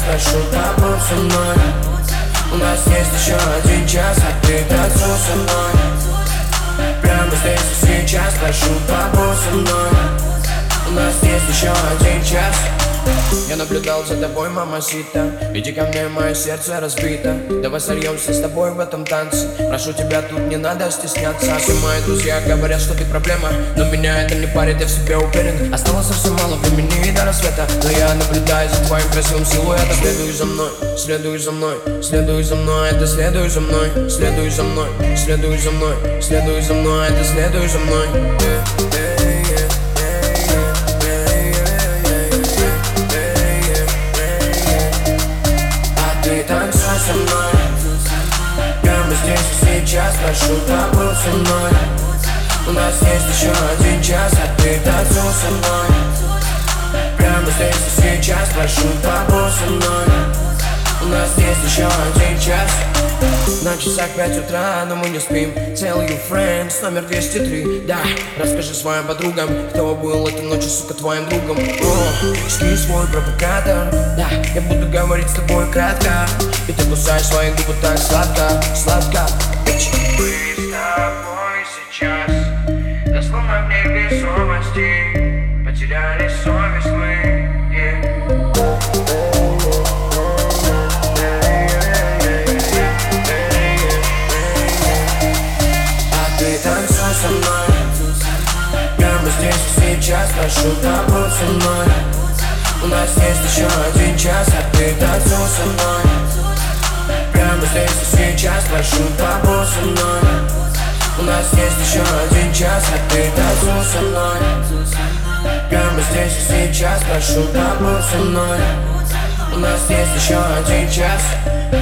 прошу, побудь со мной. У нас есть еще 1 час, а ты танцуй со мной. Прямо здесь и сейчас, прошу, побудь со мной. У нас есть еще 1 час. Я наблюдал за тобой, мамасита. Иди ко мне, мое сердце разбито. Давай сольемся с тобой в этом танце. Прошу тебя, тут не надо стесняться. Все мои друзья говорят, что ты проблема, но меня это не парит, я в себе уверен. Осталось совсем мало времени до рассвета, но я наблюдаю за твоим красивым силуэтом. Следуй за мной, следуй за мной, следуй за мной, это следуй за мной, следуй за мной, следуй за мной, следуй за мной, это следуй за мной. Танцуй со мной. Прямо здесь и сейчас, прошу, побудь со мной. У нас есть еще 1 час, а ты танцуй со мной. Прямо здесь и сейчас, прошу, побудь со мной. У нас есть еще 1 час. На часах 5 утра, но мы не спим. Tell you friends, номер 203. Да, расскажи своим подругам, кто был этой ночью, сука, твоим другом. Скинь свой провокатор. Да, я буду говорить с тобой кратко. И ты кусаешь свои губы так сладко, сладко. Мы с тобой сейчас дословно в невесомости. Потеряли совесть мы, Танцуй со мной. Прямо здесь и сейчас, прошу, побудь со мной. У нас есть еще 1 час, а ты танцуй со мной. Прямо здесь и сейчас, прошу, побудь со мной. У нас есть еще 1 час, а ты танцуй со мной. Прямо здесь и сейчас, прошу, побудь со мной. У нас есть еще 1 час.